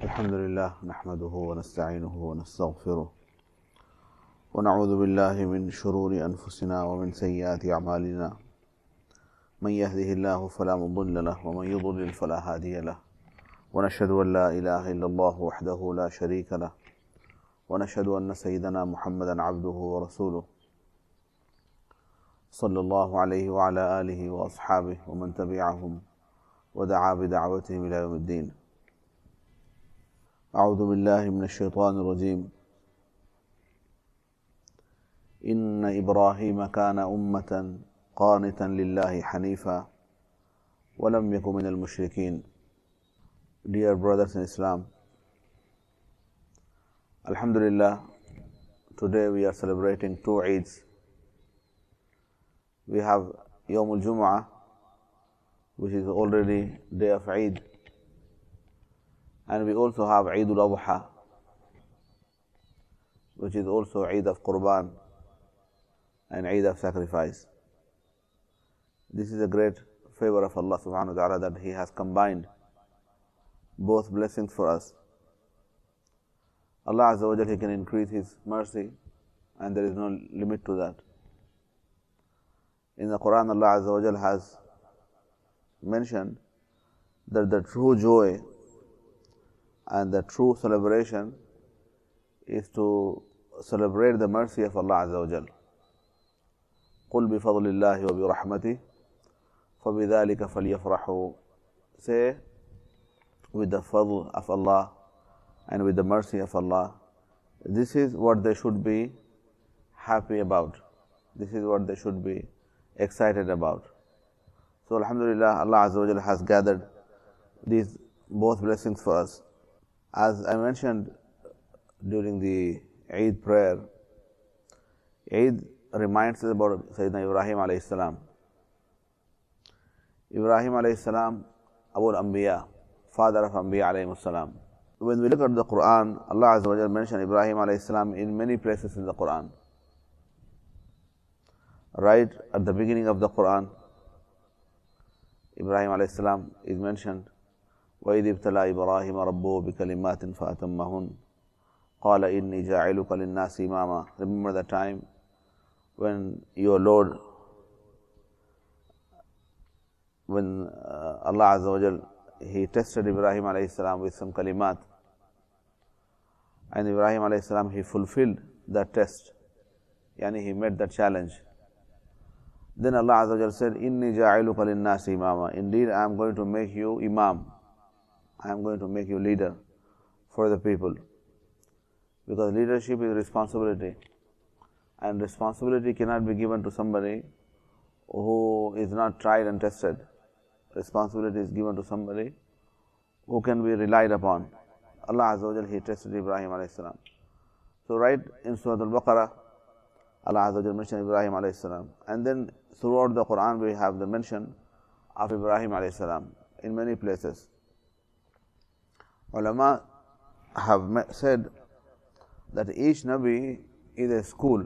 الحمد لله نحمده ونستعينه ونستغفره ونعوذ بالله من شرور أنفسنا ومن سيئات أعمالنا من يهده الله فلا مضل له ومن يضلل فلا هادي له ونشهد أن لا إله إلا الله وحده لا شريك له ونشهد أن سيدنا محمدا عبده ورسوله صلى الله عليه وعلى آله وأصحابه ومن تبعهم ودعا بدعوتهم إلى يوم الدين. أعوذ بالله من الشيطان الرجيم. إن إبراهيم كان أمة قانتا لله حنيفا ولم يكن من المشركين. Dear brothers in Islam, Alhamdulillah, today we are celebrating two Eids. We have Yawm al-Jumu'ah, which is already day of Eid, and we also have Eid al-Adha, which is also Eid of Qurban and Eid of sacrifice. This is a great favor of Allah subhanahu wa ta'ala that He has combined both blessings for us. Allah Azza wa Jal, He can increase His mercy and there is no limit to that. In the Quran, Allah Azza wa Jal has mentioned that the true joy and the true celebration is to celebrate the mercy of Allah Azza wa Jal. قُلْ بِفَضْلِ اللَّهِ وَبِرَحْمَتِهِ فَبِذَلِكَ فَلْيَفْرَحُوا. Say, with the fadl of Allah and with the mercy of Allah, this is what they should be happy about. This is what they should be excited about. So Alhamdulillah, Allah Azza wa Jal has gathered these both blessings for us. As I mentioned during the Eid prayer, Eid reminds us about Sayyidina Ibrahim alayhi salam. Ibrahim alayhi salam, Abu al-Anbiya, father of Anbiya alayhi salam. When we look at the Quran, Allah Azza wa Jal mentioned Ibrahim alayhi salam in many places in the Quran. Right at the beginning of the Quran, Ibrahim alayhi salam is mentioned. وَإِذِ ابْتَلَى إِبْرَاهِيمَ رَبُّهُ بِكَلِمَاتٍ فَأَتَمَّهُنَّ قَالَ إِنِّي جَاعِلُكَ لِلنَّاسِ إِمَامًا. Remember the time when your Lord, when Allah Azza wa Jal, He tested Ibrahim alayhi salam with some kalimat, and Ibrahim alayhi salam, he fulfilled that test, yani he met that challenge. Then Allah Azza wa Jal said, إِنِّي جَاعِلُكَ لِلنَّاسِ إِمَامًا. Indeed, I am going to make you Imam. I am going to make you leader for the people. Because leadership is responsibility. And responsibility cannot be given to somebody who is not tried and tested. Responsibility is given to somebody who can be relied upon. Allah Azza wa Jal, He tested Ibrahim alayhi salam. So right in Surah Al-Baqarah, Allah Azza wa Jal mentioned Ibrahim alayhi salam. And then throughout the Quran we have the mention of Ibrahim alayhi salam in many places. Ulama have said that each Nabi is a school.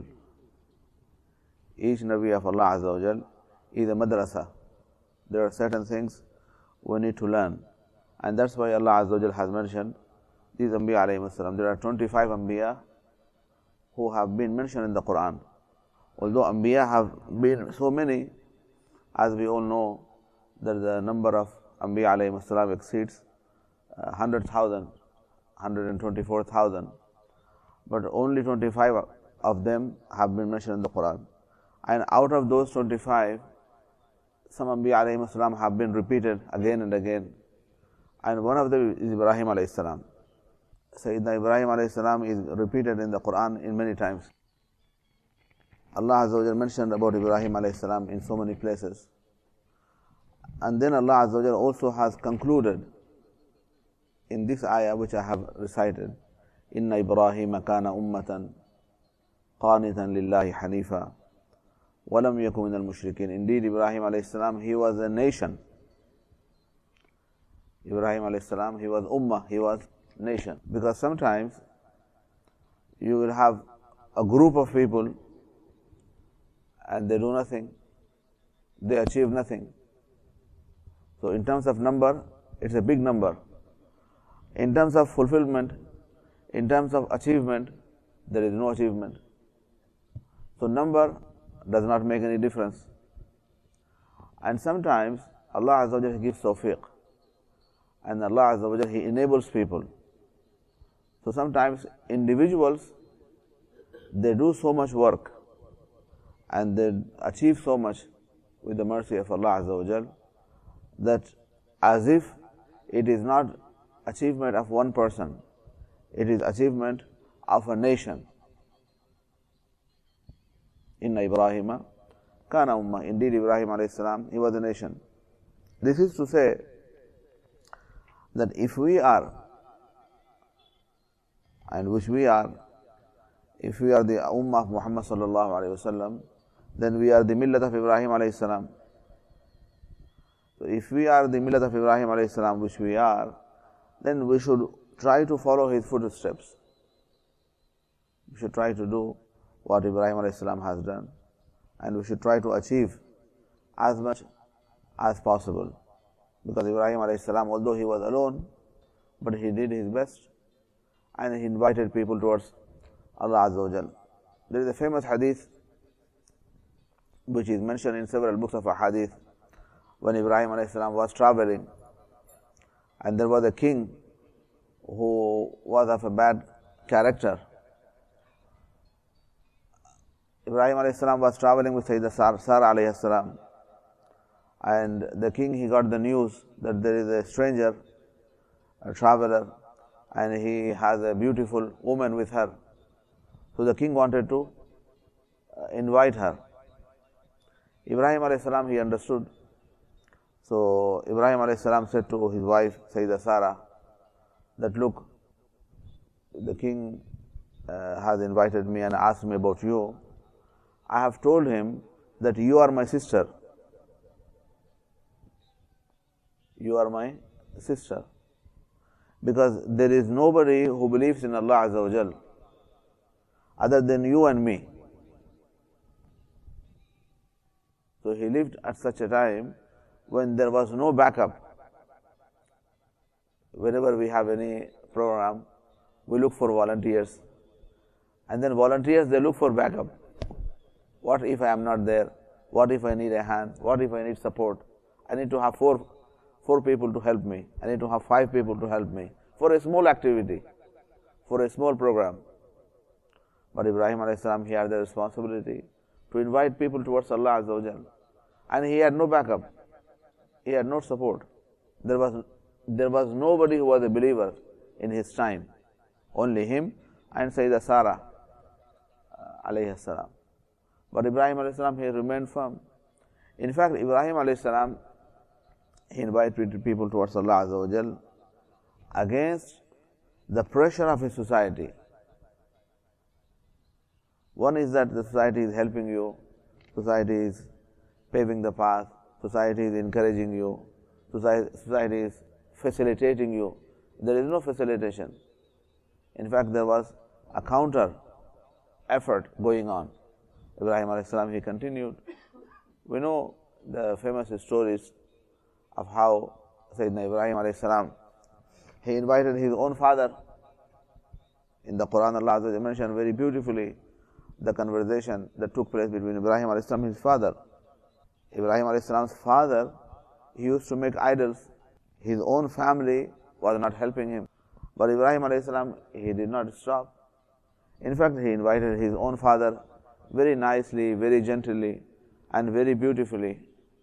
Each Nabi of Allah Azza wa Jal is a madrasa. There are certain things we need to learn. And that's why Allah Azza wa Jal has mentioned these Anbiya alayhi salam. There are 25 Anbiya who have been mentioned in the Quran. Although Anbiya have been so many, as we all know, that the number of Anbiya alayhi salam exceeds 100,000, 124,000. But only 25 of them have been mentioned in the Quran. And out of those 25, some Anbiya alayhi salam have been repeated again and again. And one of them is Ibrahim alayhi salam. Sayyidina Ibrahim alayhi salam is repeated in the Quran in many times. Allah Azza wa Jal mentioned about Ibrahim alayhi salam in so many places. And then Allah Azza wa Jal also has concluded in this ayah which I have recited, إِنَّ إِبْرَاهِيمَ كَانَ أُمَّةً قَانِتًا لِلَّهِ حَنِيفًا وَلَمْ يَكُنْ مِنَ الْمُشْرِكِينَ. Indeed, Ibrahim alayhi salam, he was a nation. Ibrahim alayhi salam, he was ummah, he was nation. Because sometimes you will have a group of people and they do nothing, they achieve nothing. So in terms of number, it's a big number. In terms of fulfillment, in terms of achievement, there is no achievement. So number does not make any difference. And sometimes Allah Azza wa Jalla gives tawfiq, and Allah Azza wa Jalla He enables people. So sometimes individuals, they do so much work and they achieve so much with the mercy of Allah Azza wa Jalla, that as if it is not achievement of one person, it is achievement of a nation. Inna Ibrahima kana ummah. Indeed, Ibrahim alayhi salam, he was a nation. This is to say that if we are, and which we are, if we are the ummah of Muhammad sallallahu alayhi wasallam, then we are the millat of Ibrahim alayhi salam. So if we are the millat of Ibrahim alayhi salam, which we are, then we should try to follow his footsteps. We should try to do what Ibrahim alayhi salam has done, and we should try to achieve as much as possible. Because Ibrahim alayhi salam, although he was alone, but he did his best and he invited people towards Allah Azza wa Jal. There is a famous hadith which is mentioned in several books of hadith, when Ibrahim alayhi salam was traveling and there was a king who was of a bad character. Ibrahim alayhi salam was traveling with Sayyidah Sarah alayhi salam, and the king, he got the news that there is a stranger, a traveler, and he has a beautiful woman with her. So the king wanted to invite her. Ibrahim alayhi salam, he understood. So Ibrahim alayhi salam said to his wife Sayyidah Sarah that, look, the king has invited me and asked me about you. I have told him that you are my sister. You are my sister. Because there is nobody who believes in Allah Azza wa Jal other than you and me. So he lived at such a time when there was no backup. Whenever we have any program, we look for volunteers, and then volunteers, they look for backup. What if I am not there? What if I need a hand? What if I need support? I need to have four people to help me. I need to have 5 people to help me for a small activity, for a small program. But Ibrahim alayhi salam, he had the responsibility to invite people towards Allah Azza wa Jal, and he had no backup. He had no support. There was nobody who was a believer in his time. Only him and Sayyidah Sarah alayhi salam. But Ibrahim alayhi salam, he remained firm. In fact, Ibrahim alayhi salam, he invited people towards Allah Azza wa Jal against the pressure of his society. One is that the society is helping you, society is paving the path, society is encouraging you, society is facilitating you. There is no facilitation. In fact, there was a counter effort going on. Ibrahim alayhi salam, he continued. We know the famous stories of how Sayyidina Ibrahim alayhi salam, he invited his own father. In the Quran, Allah Azza wa Jalla mentioned very beautifully the conversation that took place between Ibrahim alayhi salam and his father. Ibrahim alayhi salam's father, he used to make idols. His own family was not helping him. But Ibrahim alayhi salam, he did not stop. In fact, he invited his own father very nicely, very gently, and very beautifully,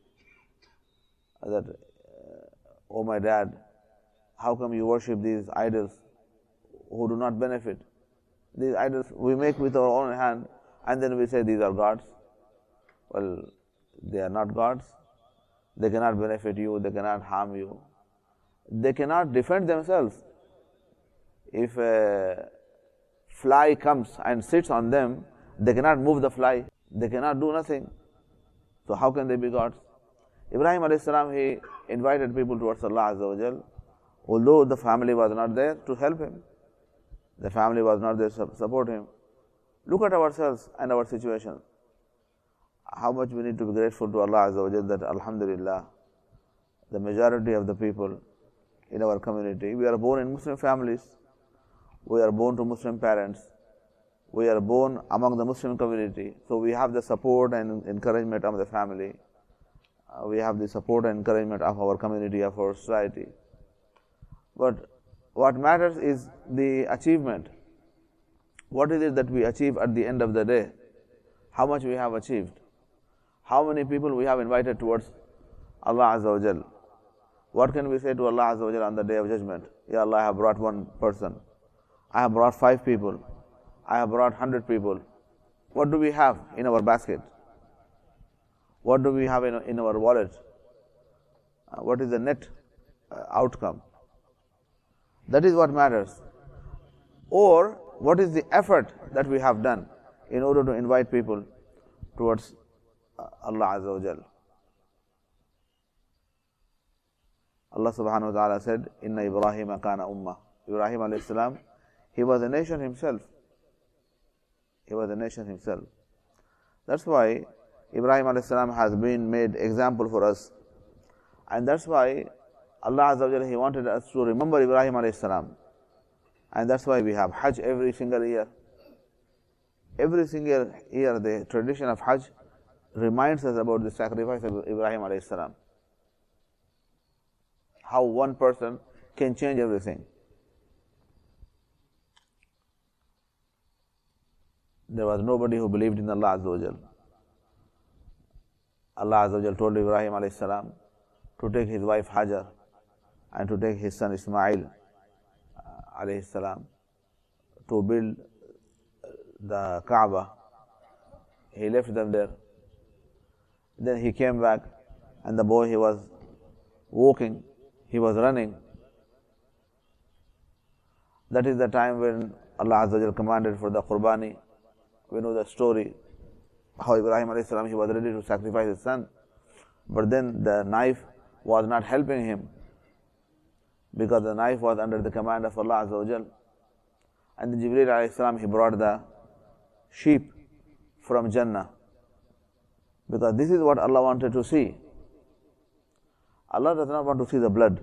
that, oh my dad, how come you worship these idols who do not benefit? These idols we make with our own hand, and then we say these are gods. Well, they are not gods. They cannot benefit you, they cannot harm you. They cannot defend themselves. If a fly comes and sits on them, they cannot move the fly. They cannot do nothing. So how can they be gods? Ibrahim alayhi salam, he invited people towards Allah Azza wa Jal, although the family was not there to help him. The family was not there to support him. Look at ourselves and our situation. How much we need to be grateful to Allah Azza wa Jal that Alhamdulillah, the majority of the people, in our community. We are born in Muslim families. We are born to Muslim parents. We are born among the Muslim community. So we have the support and encouragement of the family. We have the support and encouragement of our community, of our society. But what matters is the achievement. What is it that we achieve at the end of the day? How much we have achieved? How many people we have invited towards Allah Azza wa Jal? What can we say to Allah Azza wa Jal on the Day of Judgment? Ya Allah, I have brought one person. I have brought 5 people. I have brought 100 people. What do we have in our basket? What do we have in our wallet? What is the net outcome? That is what matters. Or what is the effort that we have done in order to invite people towards Allah Azza wa Jal? Allah subhanahu wa ta'ala said, Inna Ibrahim kana ummah. Ibrahim alayhi salam, he was a nation himself. He was a nation himself. That's why Ibrahim alayhi salam has been made example for us. And that's why Allah Azza wa Jalla, He wanted us to remember Ibrahim alayhi salam. And that's why we have Hajj every single year. Every single year the tradition of Hajj reminds us about the sacrifice of Ibrahim alayhi salam. How one person can change everything. There was nobody who believed in Allah Azza wa Jal. Allah Azza wa Jal told Ibrahim alayhi salam to take his wife Hajar and to take his son Ismail alayhi salam to build the Kaaba. He left them there. Then he came back, and the boy, he was walking, he was running. That is the time when Allah Azza wa Jal commanded for the Qurbani. We know the story, how Ibrahim alayhi salam, he was ready to sacrifice his son, but then the knife was not helping him, because the knife was under the command of Allah Azza wa Jal. And then Jibreel alayhi salam, he brought the sheep from Jannah, because this is what Allah wanted to see. Allah does not want to see the blood.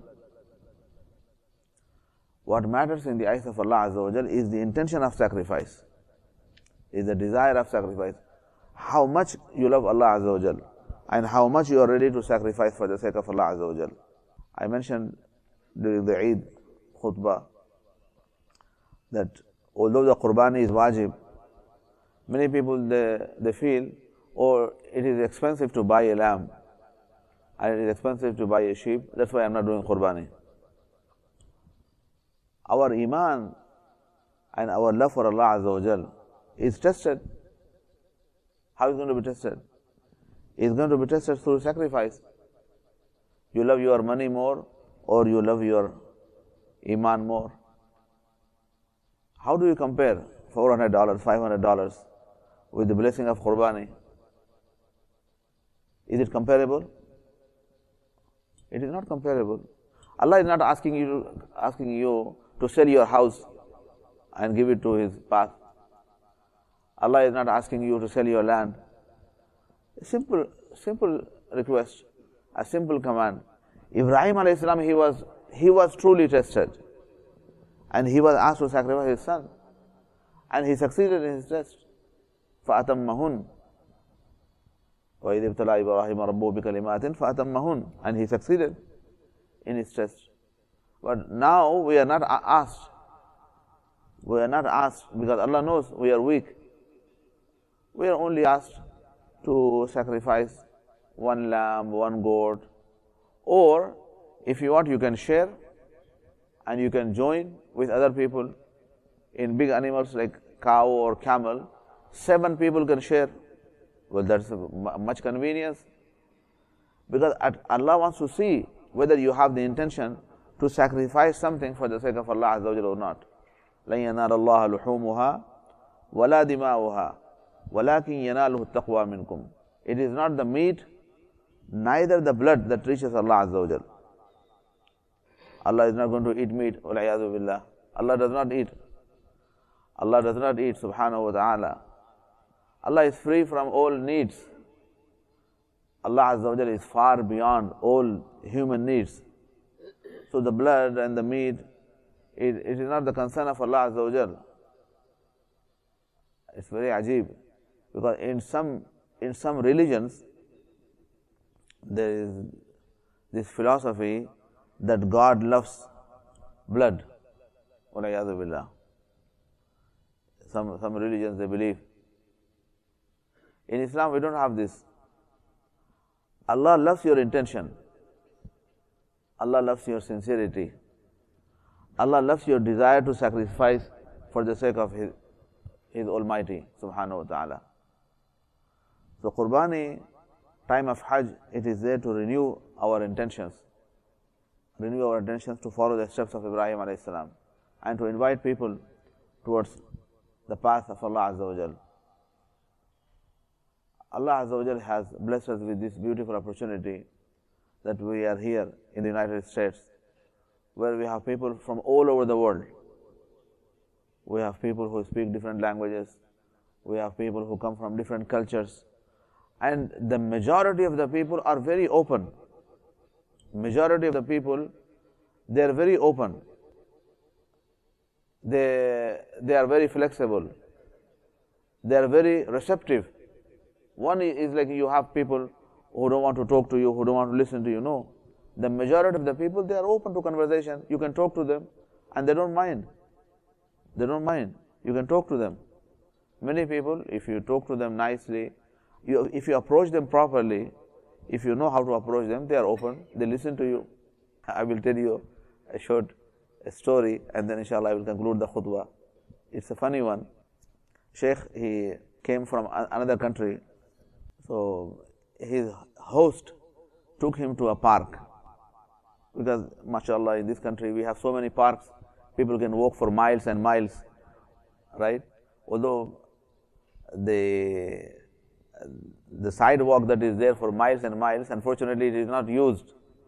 What matters in the eyes of Allah Azza wa Jal is the intention of sacrifice, is the desire of sacrifice. How much you love Allah Azza wa Jal, and how much you are ready to sacrifice for the sake of Allah Azza wa Jal. I mentioned during the Eid khutbah that although the Qurbani is wajib, many people they feel, oh, it is expensive to buy a lamb and it is expensive to buy a sheep, that's why I am not doing Qurbani. Our iman and our love for Allah Azza wa Jal is tested. How is it going to be tested? It is going to be tested through sacrifice. You love your money more, or you love your iman more? How do you compare $400, $500 with the blessing of Qurbani? Is it comparable? It is not comparable. Allah is not asking you to sell your house and give it to His path. Allah is not asking you to sell your land. A simple request, a simple command. Ibrahim alayhi salam, he was truly tested, and he was asked to sacrifice his son, and he succeeded in his test. فَأَتَمَّهُنْ وَإِذِ ابْتَلَى إِبْرَاهِيمَ رَبُّهُ بِكَلِمَاتٍ فَأَتَمَّهُنْ, and he succeeded in his test. But now we are not asked. We are not asked because Allah knows we are weak. We are only asked to sacrifice one lamb, one goat, or if you want, you can share and you can join with other people in big animals like cow or camel. 7 people can share. Well, that's much convenience, because Allah wants to see whether you have the intention to sacrifice something for the sake of Allah Azza wa Jalla or not. لَن يَنَالَ اللَّهَ لُحُومُهَا وَلَا دِمَاؤُهَا وَلَكِنْ يَنَالُهُ التَّقْوَى مِنْكُمْ. It is not the meat, neither the blood that reaches Allah Azza wa Jalla. Allah is not going to eat meat. وَالْعِيَاذُ بِاللَّهِ. Allah does not eat. Allah does not eat, subhanahu wa ta'ala. Allah is free from all needs. Allah Azza wa Jalla is far beyond all human needs. So the blood and the meat, it is not the concern of Allah Azza wa Jal. It's very ajib, because in some religions there is this philosophy that God loves blood. Walayadu billah. Some religions they believe. In Islam we don't have this. Allah loves your intention. Allah loves your sincerity. Allah loves your desire to sacrifice for the sake of His Almighty Subhanahu wa Ta'ala. So Qurbani, time of Hajj, it is there to renew our intentions. Renew our intentions to follow the steps of Ibrahim alayhi salam and to invite people towards the path of Allah Azza wa Jal. Allah Azza wa Jal has blessed us with this beautiful opportunity that we are here in the United States, where we have people from all over the world. We have people who speak different languages. We have people who come from different cultures. And the majority of the people are very open. Majority of the people, they are very open. They are very flexible. They are very receptive. One is like you have people who don't want to talk to you, who don't want to listen to you. No. The majority of the people, they are open to conversation. You can talk to them and they don't mind. They don't mind. You can talk to them. Many people, if you talk to them nicely, if you approach them properly, if you know how to approach them, they are open, they listen to you. I will tell you a short story and then inshallah I will conclude the khutbah. It's a funny one. Sheikh, he came from another country. So his host took him to a park. Because, mashallah, in this country we have so many parks, people can walk for miles and miles, right? Although the sidewalk that is there for miles and miles, unfortunately it is not used.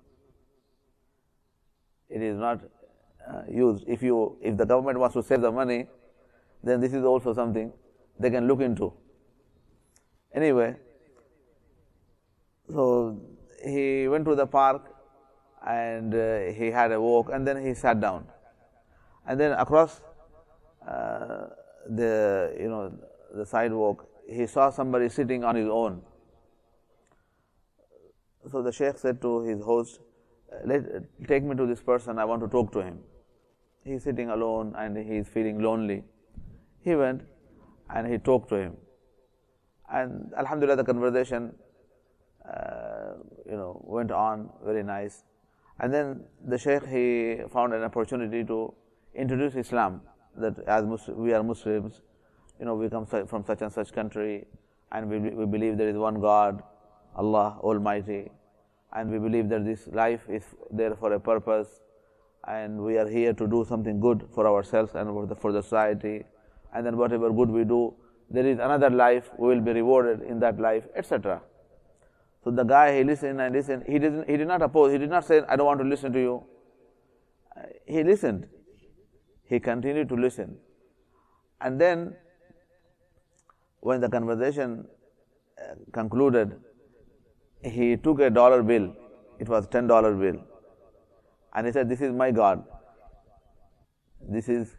It is not used. If the government wants to save the money, then this is also something they can look into. Anyway, so he went to the park and he had a walk and then he sat down. And then across the sidewalk, he saw somebody sitting on his own. So the Sheikh said to his host, take me to this person, I want to talk to him. He's sitting alone and he's feeling lonely. He went and he talked to him. And alhamdulillah, the conversation went on very nice. And then the Sheikh, he found an opportunity to introduce Islam, that as we are Muslims, we come from such and such country, and we believe there is one God, Allah Almighty, and we believe that this life is there for a purpose, and we are here to do something good for ourselves and for the society, and then whatever good we do, there is another life, we will be rewarded in that life, etc. So the guy, he listened and listened. He did not oppose. He did not say, I don't want to listen to you. He listened. He continued to listen. And then, when the conversation concluded, he took a dollar bill. It was $10 bill. And he said, this is my God. This is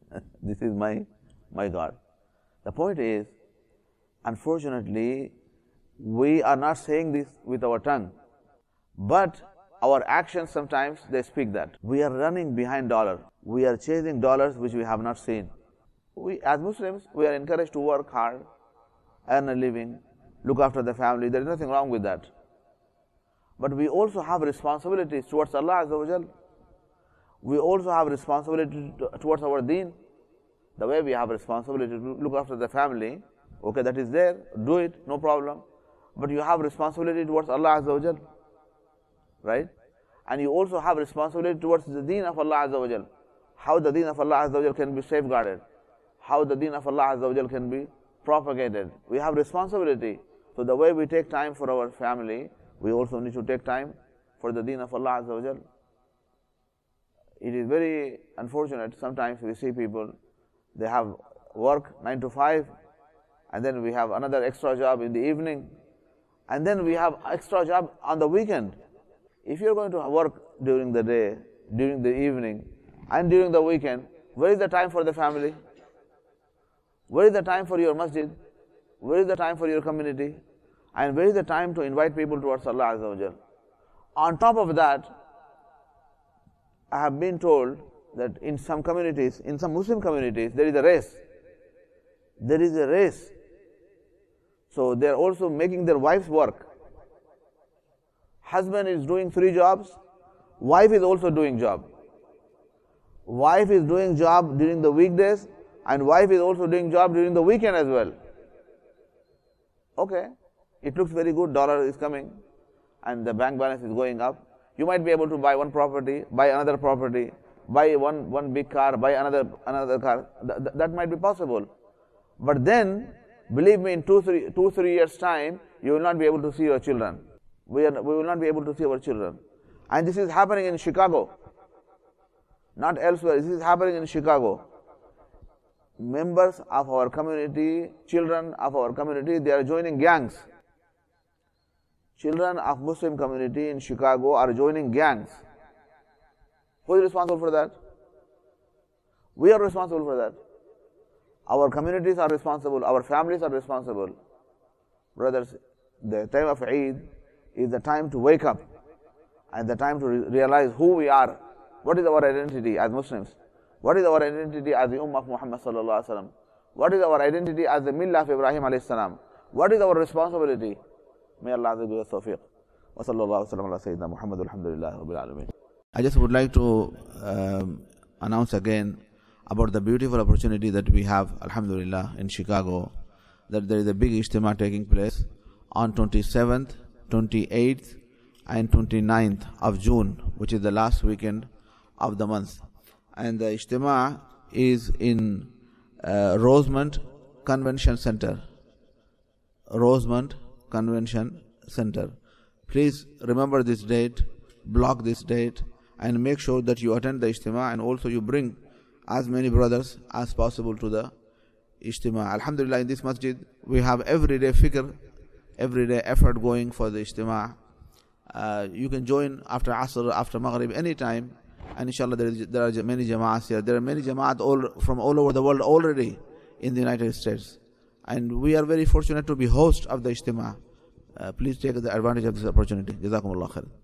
my God. The point is, unfortunately, we are not saying this with our tongue, but our actions sometimes, they speak that. We are running behind dollar. We are chasing dollars which we have not seen. We, as Muslims, we are encouraged to work hard, earn a living, look after the family. There is nothing wrong with that. But we also have responsibilities towards Allah Azza wa Jal. We also have responsibility towards our deen. The way we have responsibility to look after the family, okay, that is there, do it, no problem. But you have responsibility towards Allah Azza wa Jal, right? And you also have responsibility towards the deen of Allah Azza wa Jal. How the deen of Allah Azza wa Jal can be safeguarded, how the deen of Allah Azza wa Jal can be propagated. We have responsibility. So the way we take time for our family, we also need to take time for the deen of Allah Azza wa Jal. It is very unfortunate, sometimes we see people, they have work 9 to 5, and then we have another extra job in the evening, and then we have extra job on the weekend. If you are going to work during the day, during the evening, and during the weekend, where is the time for the family? Where is the time for your masjid? Where is the time for your community? And where is the time to invite people towards Allah Azza wa Jal? On top of that, I have been told that in some communities, in some Muslim communities, there is a race. There is a race. So they are also making their wives work. Husband is doing 3 jobs, wife is also doing job. Wife is doing job during the weekdays, and wife is also doing job during the weekend as well. Okay, it looks very good, dollar is coming, and the bank balance is going up. You might be able to buy one property, buy another property, buy one big car, buy another car. That might be possible. But then, believe me, in 2-3 years' time, you will not be able to see your children. We will not be able to see our children. And this is happening in Chicago, not elsewhere. This is happening in Chicago. Members of our community, children of our community, they are joining gangs. Children of Muslim community in Chicago are joining gangs. Who is responsible for that? We are responsible for that. Our communities are responsible. Our families are responsible. Brothers, the time of Eid is the time to wake up and the time to realize who we are. What is our identity as Muslims? What is our identity as the Ummah of Muhammad sallallahu alaihi wasallam? What is our identity as the Millah of Ibrahim alayhi salam? What is our responsibility? May Allah give us tawfiq. Wa sallallahu sallam ala Sayyidina Muhammad alhamdulillah rabbil alameen. I just would like to announce again about the beautiful opportunity that we have, alhamdulillah, in Chicago, that there is a big ijtima taking place on 27th, 28th and 29th of June, which is the last weekend of the month. And the ijtima is in Rosemont Convention Center. Rosemont Convention Center. Please remember this date, block this date, and make sure that you attend the ijtima, and also you bring as many brothers as possible to the ijtima. Alhamdulillah, in this masjid, we have everyday fikr, everyday effort going for the ijtima. You can join after Asr, after Maghrib, anytime. And inshallah, there are many jama'ats here. There are many jama'at from all over the world already in the United States. And we are very fortunate to be host of the ijtima. Please take the advantage of this opportunity. Jazakumullah khair.